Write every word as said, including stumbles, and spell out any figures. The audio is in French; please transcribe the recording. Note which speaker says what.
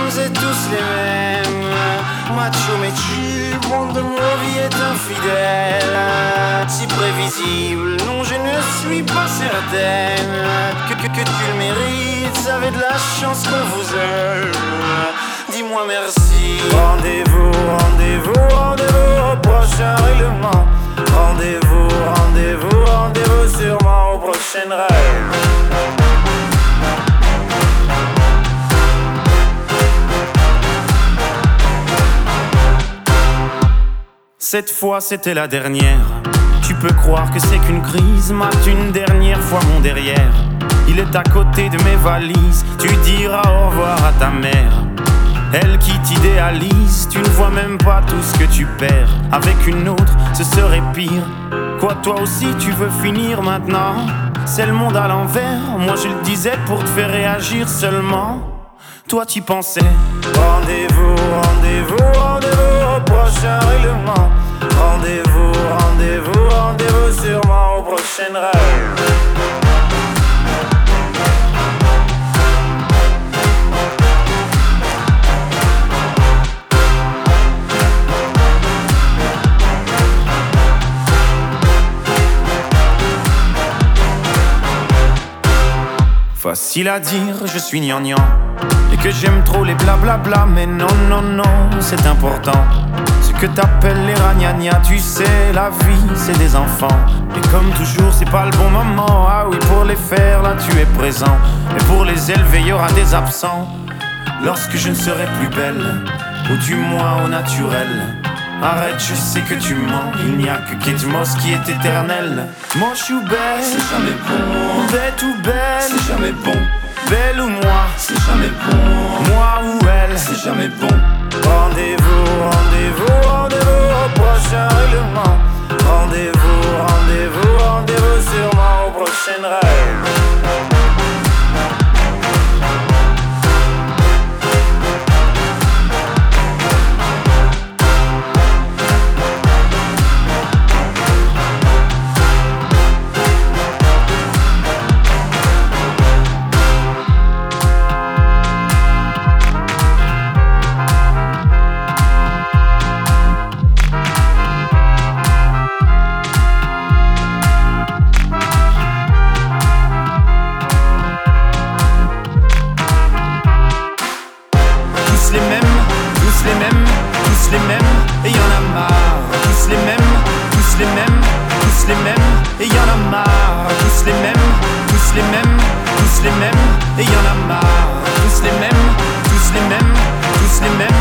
Speaker 1: sommes tous les mêmes. Macho mais tu, monde de mon vie est infidèle. Si prévisible, non je ne suis pas certaine que, que, que tu le mérites, vous avez de la chance qu'on vous aime. Dis-moi merci. Rendez-vous, rendez-vous, rendez-vous au prochain règlement. Rendez-vous, rendez-vous, rendez-vous sûrement au prochain rêve. Cette fois c'était la dernière. Tu peux croire que c'est qu'une crise, mate une dernière fois mon derrière. Il est à côté de mes valises, tu diras au revoir à ta mère. Elle qui t'idéalise, tu ne vois même pas tout ce que tu perds. Avec une autre, ce serait pire. Quoi, toi aussi tu veux finir maintenant? C'est le monde à l'envers, moi je le disais pour te faire réagir seulement. Toi t'y pensais. Rendez-vous, rendez-vous, rendez-vous au prochain règlement. Rendez-vous, rendez-vous, rendez-vous sûrement au prochain rêve. Facile à dire, je suis gnangnan et que j'aime trop les blablabla. Mais non, non, non, c'est important. Ce que t'appelles les ragnagnas, tu sais, la vie, c'est des enfants. Et comme toujours, c'est pas le bon moment. Ah oui, pour les faire, là, tu es présent. Et pour les élever, y aura des absents. Lorsque je ne serai plus belle, ou du moins au naturel. Arrête, je sais que tu mens. Il n'y a que Kate Moss qui est éternelle. Moche ou belle,
Speaker 2: c'est jamais bon.
Speaker 1: Bête ou belle,
Speaker 2: c'est jamais bon.
Speaker 1: Belle ou moi,
Speaker 2: c'est jamais bon.
Speaker 1: Moi ou elle,
Speaker 2: c'est jamais bon.
Speaker 1: Rendez-vous, rendez-vous, rendez-vous au prochain règlement. Rendez-vous, rendez-vous, rendez-vous sûrement au prochain rêve. Les mêmes, tous les mêmes, tous les mêmes, et y'en a marre. Tous les mêmes, tous les mêmes, tous les mêmes, et y'en a marre. Tous les mêmes, tous les mêmes, tous les mêmes, et y'en a marre. Tous les mêmes, tous les mêmes, tous les mêmes.